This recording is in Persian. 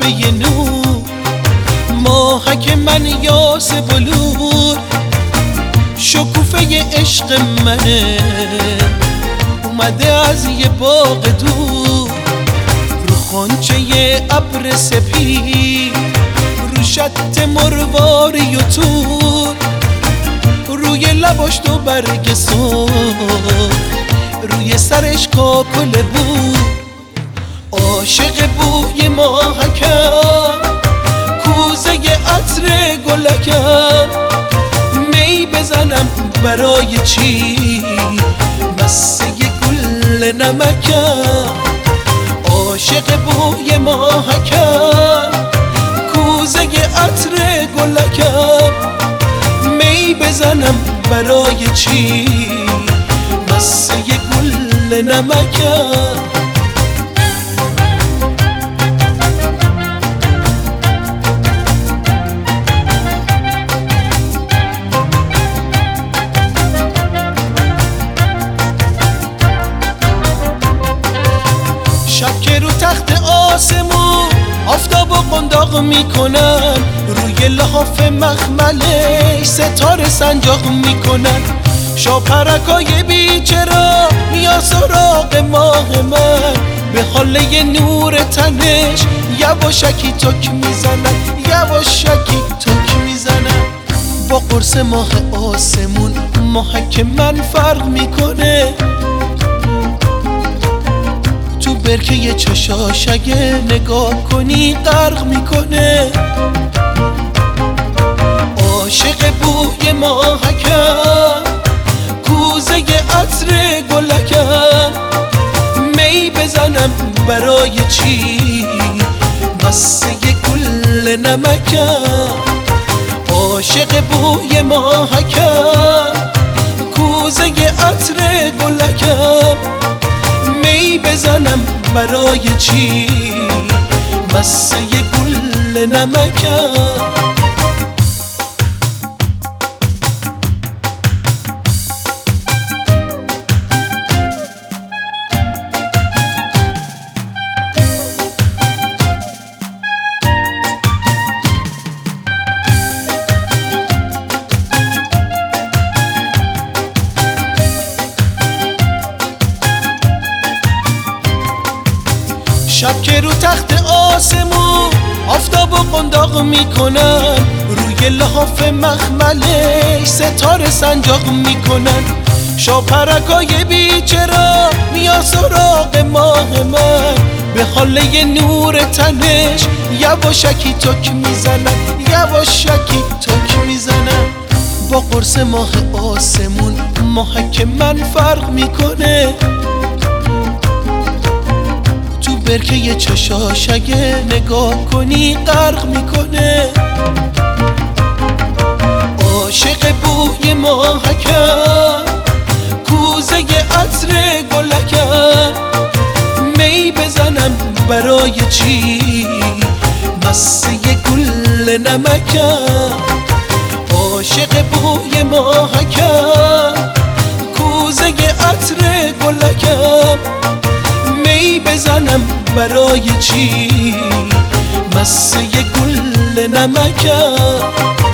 لبه نور، ماهک من یاس بلور، شکوفه عشق منه اومده از یه باغ دور، رو خونچه ابر سپید، رو شط مرواری و تور، روی لباش دو برگ سرخ، روی سرش کاکل بور، عاشق بوی ماهکم، کوزه عطر گلکم، می بزنم برای چی؟ مسه گل نمکم، عاشق بوی ماهکم، کوزه عطر گلکم، می بزنم برای چی؟ مسه گل نمکم. شب که رو تخت آسمون آفتاب و قنداق میکنن، روی لحاف مخملش ستاره سنجاق میکنن، شاپرکای بیچرا میان سراغ ماه من، به حاله نور تنش یواشکی تک میزنن، یواشکی تک میزنن. با قرص ماه آسمون ماهک من فرق میکنه، تو برکه چشاش اگه نگاه کنی غرق میکنه، عاشق بوی ماهکم، کوزه عطر گلکم، می بزنم برای چی؟ مسه گل نمکم، عاشق بوی ماهکم، کوزه عطر گلکم، می بزنم برای چی؟ مسه گل نمکم. شب که رو تخت آسمون آفتاب و قنداق میکنن، روی لحاف مخملش ستاره سنجاق میکنن، شاپرکای بیچرا میان سراغ ماه من، به حاله نور تنش یواشکی تک میزنن، یواشکی تک میزنن. با قرص ماه آسمون ماهک من فرق میکنه، برکه چشاش اگه نگاه کنی غرق میکنه، عاشق بوی ماهکم، کوزه عطر گلکم، می بزنم برای چی؟ مسه گل نمکم، عاشق بوی ماهکم، کوزه عطر گلکم، می بزنم برای چی؟ مسه گل نمکم.